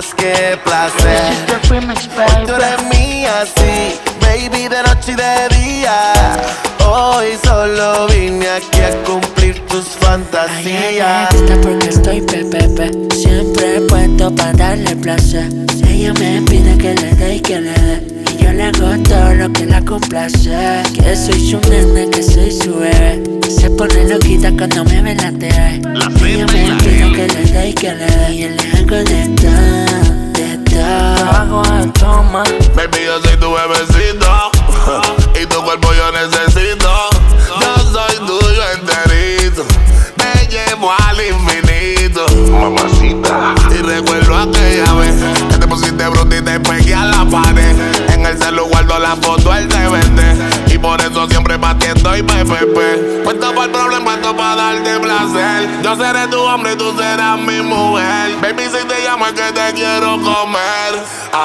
más que placer. Tú eres mía, sí, baby, de noche y de día. Hoy solo vine aquí a cumplir tus fantasías. Ay, me gusta porque estoy pepepe, siempre puesto para darle placer. Ella me pide que le dé y que le dé, y yo le hago todo lo que la complace. Que soy su nene, que soy su bebé. Se pone loquita cuando me ve la TV. Ella me pide que le dé y que le dé, y yo le hago de todo, de todo. Hago de toma. Baby, yo soy tu bebecito y tu cuerpo yo necesito. Yo soy tuyo enterito, me llevo al infinito. Mamacita. Y recuerdo aquella vez que te pusiste bruta y te pegué a la pared. En el celular guardo la foto, él te vende, y por eso siempre batiendo y PPP. Puesto para el problema, puesto para darte placer. Yo seré tu hombre y tú serás mi mujer. Baby, si te llamo es que te quiero comer.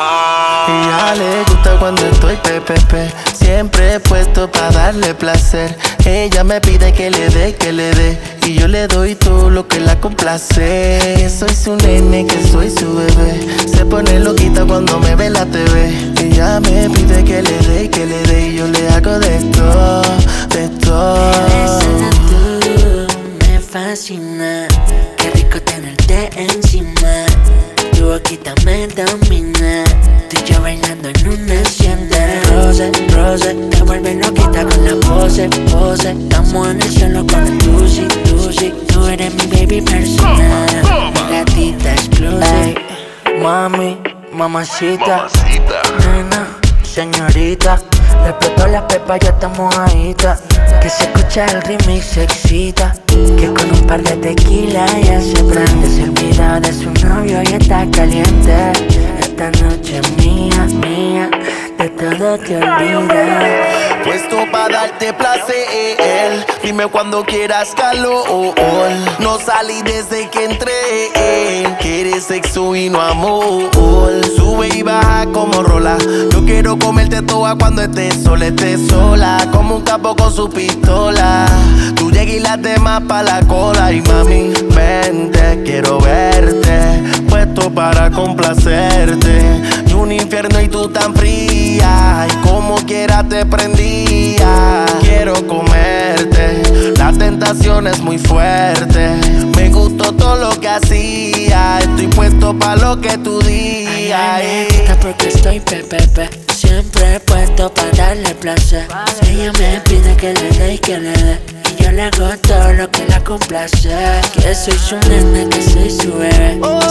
Ella le gusta cuando estoy pepepe, siempre puesto para darle placer. Ella me pide que le dé, y yo le doy todo lo que la complace. Que soy su nene, que soy su bebé. Se pone loquita cuando me ve la TV. Ella me pide que le dé, y yo le hago de todo, de todo. Esa tú me fascina, qué rico tenerte encima. Tu boquita me domina, tú y yo bailando en una hacienda. Rose, rose, te vuelve loquita con la pose, pose. Estamos en el cielo con el Tusi, Tusi. Tú eres mi baby personal, mi gatita exclusive. Mami, mamacita, nena, señorita. Le explotó la pepa, ya estamos ahí. Que se escucha el remix, se excita. Que con un par de tequila ya se prende. Se olvida de su novio y está caliente. Esta noche es mía, mía, de todo te olvidas. Puesto para darte placer, dime cuando quieras calor. No salí desde que entré, quieres sexo y no amor. Sube y baja como rola, yo quiero comerte toda cuando estés sola. Como un capo con su pistola, tú llegas y las demás pa' la cola. Y mami, vente, quiero verte, puesto para complacerte. Y un infierno y tú tan fría, y como quiera te prendía. Quiero comerte, la tentación es muy fuerte. Me gustó todo lo que hacía, estoy puesto pa' lo que tú digas. Me gusta porque estoy pepepe, siempre puesto para darle placer. Ella me pide que le dé y que le dé, y yo le hago todo lo que la complace. Que soy su nene, que soy su bebé.